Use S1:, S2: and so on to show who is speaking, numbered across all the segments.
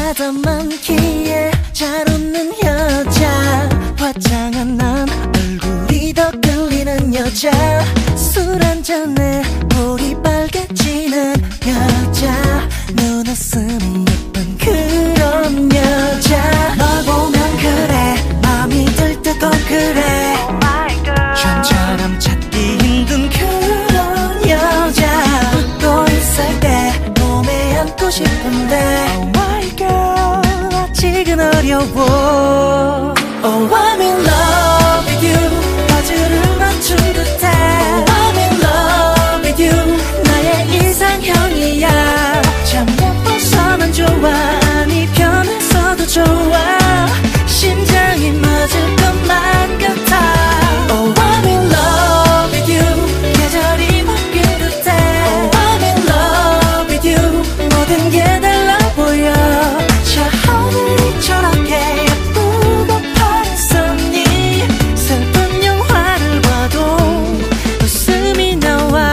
S1: 여자다 많기에 잘 웃는 여자, 화장한 난 얼굴이 더 끌리는 여자, 술 한잔에 볼이 빨개지는 여자, 눈웃음이 예쁜 그런 여자. 널 보면 그래 마음이 들뜨고 그래 좀처럼 찾기 힘든 그런 여자. 웃고 있을 때 몸에 안고 싶은데 Oh my girl 아직은 어려워. Oh I'm in love with you 바지를 맞춘 듯해. Oh I'm in love with you 나의 이상형이야. 참 예뻐서만 좋아 아니 편해서도 좋아 심장이 맞을 것만 같아. Oh I'm in love with you 계절이 바뀐 듯해. Oh I'm in love with you 모든 게 달라 보여. 저 하늘이 저렇게 예쁘고 파랬었니. 슬픈 영화를 봐도 웃음이 나와.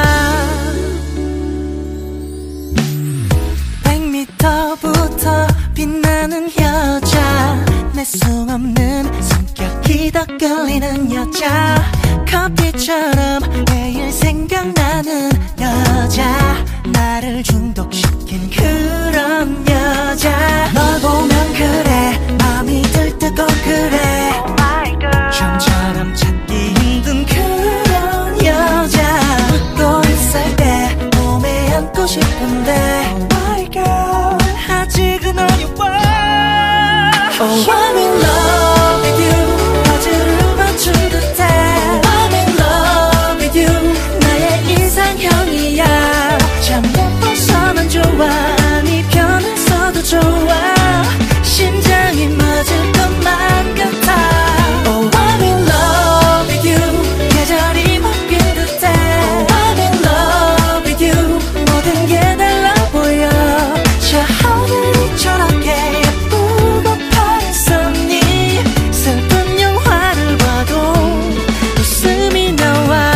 S1: 100m부터 빛나는 여자, 내 수없는 성격이 더 끌리는 여자, 커피처럼 매일 생각나는 여자, 나를 중독시킨 그런 여자. 널 보면 그래 마음이 들뜨고 그래 좀처럼 찾기 힘든 그런 여자. 웃고 있을 때 몸에 안고 싶은데 Oh my girl 아직은 어려워. Oh I'm in love with you 바지를 맞춘 듯해. Oh I'm in love with you 나의 이상형이야. 참 예뻐서만 좋아 아니 편해서도 좋아 심장이 맞을 것만 같아. Oh I'm in love with you 계절이 바뀐 듯해. Oh I'm in love with you 모든 게 달라 보여. 저 하늘이 저렇게 예쁘고 파랬었니. 슬픈 영화를 봐도 웃음이 나와.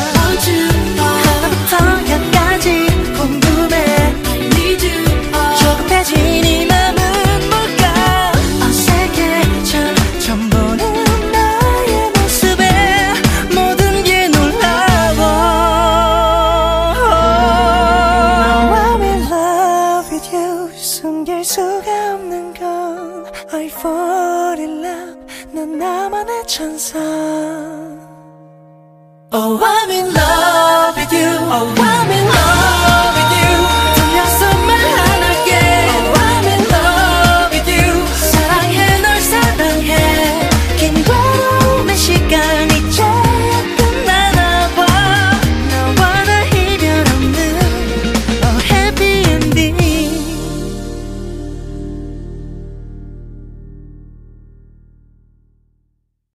S1: 하나부터 열까지 궁금해. 조급해진 이 맘은 뭘까. 어색해 처음 보는 나의 모습에 모든 게 놀라워. Now I'm in love with you 숨길 수가 없는 건 I fall in love 넌 나만의 천사.